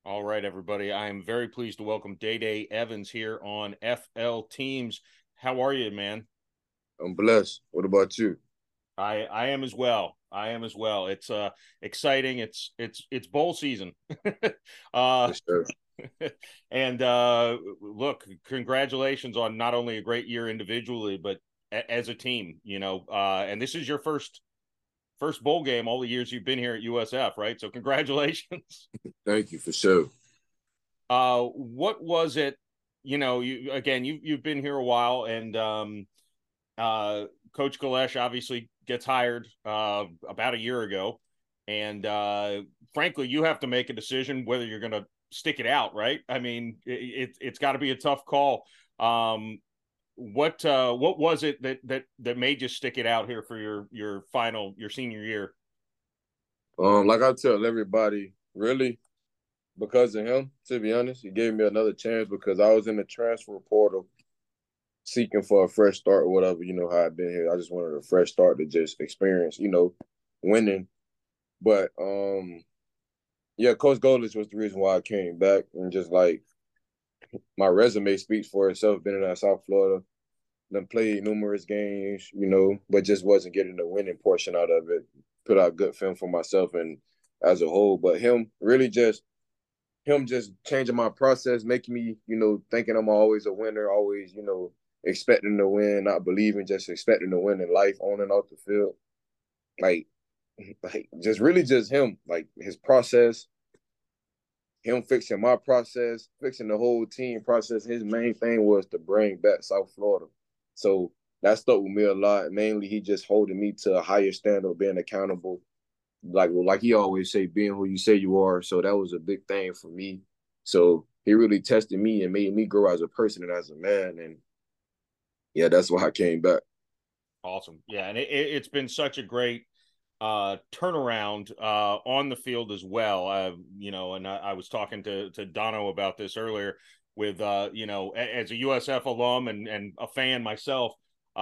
All right, everybody. I am very pleased to welcome Day Day Evans here on FL Teams. How are you, man? I'm blessed. What about you? I am as well. I am as well. It's exciting. It's bowl season. uh For sure. and look, congratulations on not only a great year individually, but as a team, and this is your first bowl game all the years you've been here at USF, right? So congratulations. Thank you for sure. What was it? You've been here a while, and uh, Coach Galesh obviously gets hired about a year ago, and frankly, you have to make a decision whether you're going to stick it out, right? I mean, it's got to be a tough call. Um, what was it that made you stick it out here for your senior year? Like I tell everybody, really, because of him, to be honest, he gave me another chance because I was in the transfer portal seeking for a fresh start or whatever, how I've been here. I just wanted a fresh start to just experience, winning. But yeah, Coach Goldich was the reason why I came back and just like my resume speaks for itself, been in that South Florida, then played numerous games, but just wasn't getting the winning portion out of it. Put out good film for myself and as a whole. But him just changing my process, making me, thinking I'm always a winner, always, expecting to win, not believing, just expecting to win in life, on and off the field. Like, like just really just him, like his process, him fixing my process, fixing the whole team process. His main thing was to bring back South Florida. So that stuck with me a lot. Mainly, he just holding me to a higher standard, being accountable. Like he always say, being who you say you are. So that was a big thing for me. So he really tested me and made me grow as a person and as a man. And yeah, that's why I came back. Awesome. Yeah, and it's been such a great turnaround on the field as well. And I was talking to Dono about this earlier with as a USF alum and a fan myself.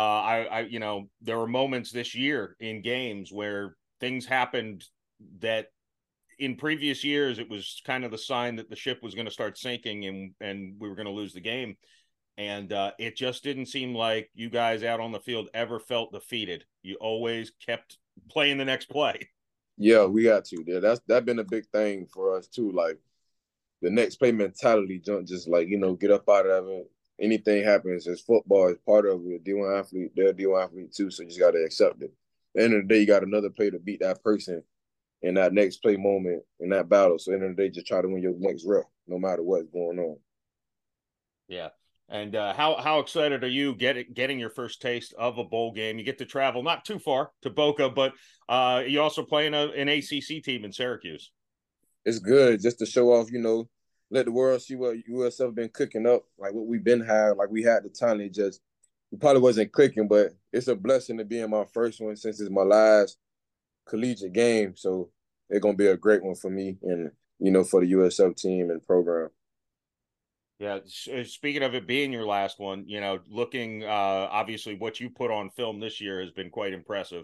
There were moments this year in games where things happened that in previous years it was kind of the sign that the ship was going to start sinking and we were going to lose the game. And it just didn't seem like you guys out on the field ever felt defeated. You always kept playing the next play. Yeah, we got to. Yeah, that been a big thing for us too. Like the next play mentality, don't just like get up out of it. Anything happens, as football is part of it. D1 athlete, they're a D1 athlete too, so you just got to accept it. At the end of the day, you got another play to beat that person in that next play moment in that battle. So at the end of the day, just try to win your next rep, no matter what's going on. Yeah. And how excited are you getting your first taste of a bowl game? You get to travel not too far to Boca, but you also play in an ACC team in Syracuse. It's good just to show off, let the world see what USF been cooking up, like what we've been had, like we had the talent. It probably wasn't clicking, but it's a blessing to be in my first one since it's my last collegiate game. So it's gonna be a great one for me and for the USF team and program. Yeah. Speaking of it being your last one, looking obviously what you put on film this year has been quite impressive.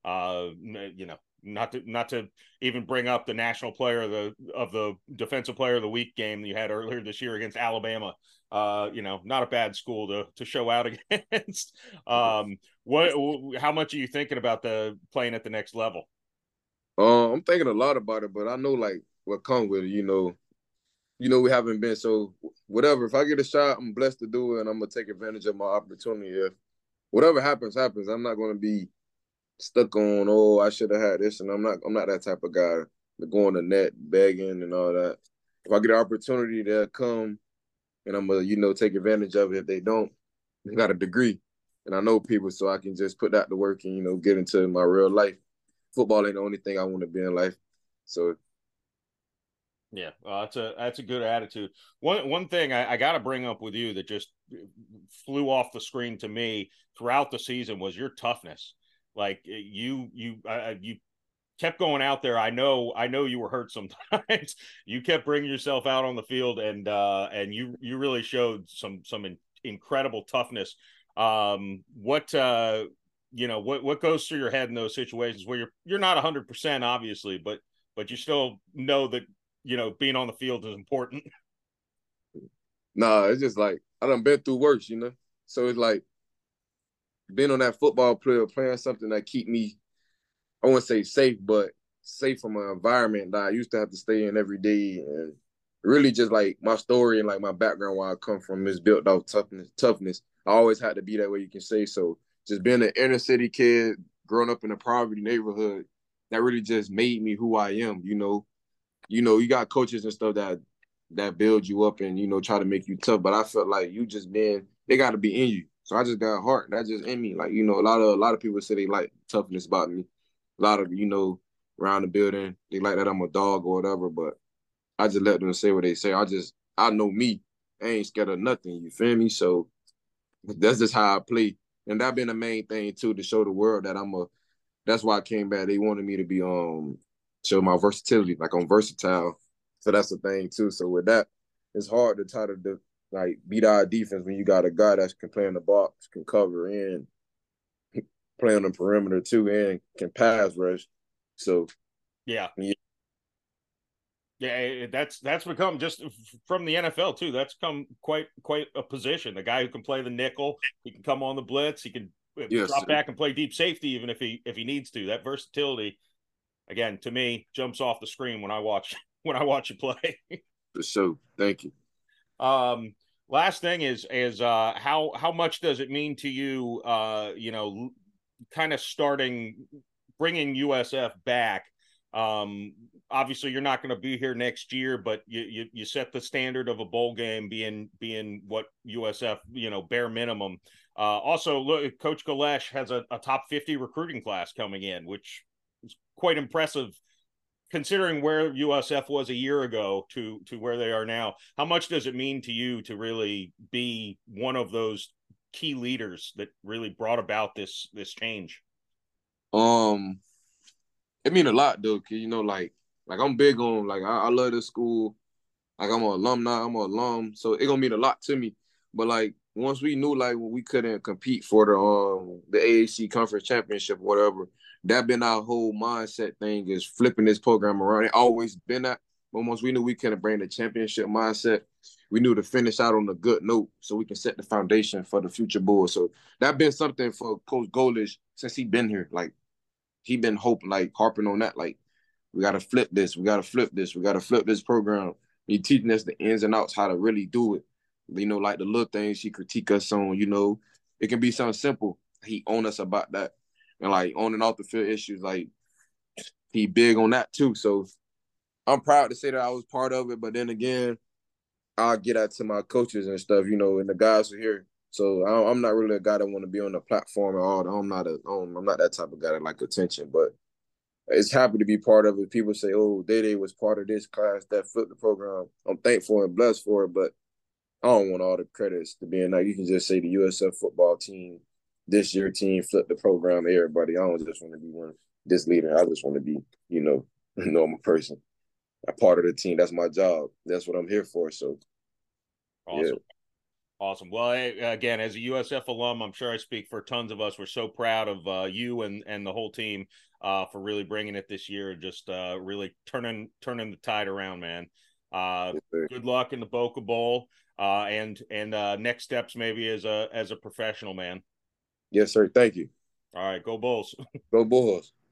Not to even bring up the national player of the defensive player of the week game that you had earlier this year against Alabama. Not a bad school to show out against. What? How much are you thinking about the playing at the next level? I'm thinking a lot about it, but I know like what comes with it. We haven't been so whatever. If I get a shot, I'm blessed to do it, and I'm gonna take advantage of my opportunity. If whatever happens, happens. I'm not gonna be stuck on, oh, I should have had this, and I'm not that type of guy to go on the net begging and all that. If I get an opportunity to come and I'm gonna, take advantage of it. If they don't, I got a degree and I know people, so I can just put that to work and get into my real life. Football ain't the only thing I want to be in life, so Yeah, that's a good attitude. One thing I got to bring up with you that just flew off the screen to me throughout the season was your toughness. Like you kept going out there. I know you were hurt sometimes. You kept bringing yourself out on the field, and you really showed some incredible toughness. What goes through your head in those situations where you're not 100% obviously, but you still know that being on the field is important. Nah, it's just like I done been through worse, So it's like being on that football player playing something that keep me, I wouldn't say safe, but safe from an environment that I used to have to stay in every day. And really just like my story and like my background where I come from is built off toughness. I always had to be that way, you can say. So just being an inner city kid, growing up in a poverty neighborhood, that really just made me who I am, you got coaches and stuff that build you up and try to make you tough. But I felt like they got to be in you. So I just got heart. That's just in me. Like a lot of people say they like toughness about me. A lot of around the building they like that I'm a dog or whatever. But I just let them say what they say. I know me. I ain't scared of nothing. You feel me? So that's just how I play. And that been the main thing too, to show the world that that's why I came back. They wanted me to be show my versatility, like I'm versatile. So that's the thing too. So with that, it's hard to try to like beat our defense when you got a guy that can play in the box, can cover in, play on the perimeter too, and can pass rush. So yeah. Yeah, that's become just from the NFL too. That's come quite a position. The guy who can play the nickel, he can come on the blitz, he can drop back and play deep safety even if he needs to. That versatility, again, to me, jumps off the screen when I watch you play. For sure. Thank you. Last thing is how much does it mean to you? Kind of bringing USF back. Obviously you're not going to be here next year, but you set the standard of a bowl game being what USF, bare minimum. Also, look, Coach Galesh has a top 50 recruiting class coming in, which is quite impressive considering where USF was a year ago to where they are now. How much does it mean to you to really be one of those key leaders that really brought about this change? It mean a lot though, cause like I'm big on like I love this school. Like I'm an alumni, I'm an alum, so it gonna mean a lot to me. But like once we knew like when we couldn't compete for the AAC conference championship, or whatever, that been our whole mindset thing is flipping this program around. It always been that. But once we knew we couldn't bring the championship mindset, we knew to finish out on a good note so we can set the foundation for the future Bulls. So that been something for Coach Golish since he been here. Like he been harping on that. Like we gotta flip this, we gotta flip this, we gotta flip this program. He teaching us the ins and outs how to really do it. Like the little things he critique us on, it can be something simple. He own us about that. And like on and off the field issues, like he big on that too. So I'm proud to say that I was part of it. But then again, I'll get out to my coaches and stuff, and the guys are here. So I'm not really a guy that want to be on the platform at all. I'm not that type of guy that like attention, but it's happy to be part of it. People say, "Oh, Day was part of this class that flipped the program." I'm thankful and blessed for it, but I don't want all the credits to being like you can just say the USF football team, this year team flipped the program. Everybody, I don't just want to be this leader. I just want to be, a normal person, a part of the team. That's my job. That's what I'm here for. So, awesome. Yeah. Awesome. Well, again, as a USF alum, I'm sure I speak for tons of us. We're so proud of you and the whole team for really bringing it this year and just really turning the tide around, man. Good luck in the Boca Bowl and next steps maybe as a professional, man. Yes, sir. Thank you. All right, go Bulls. Go Bulls.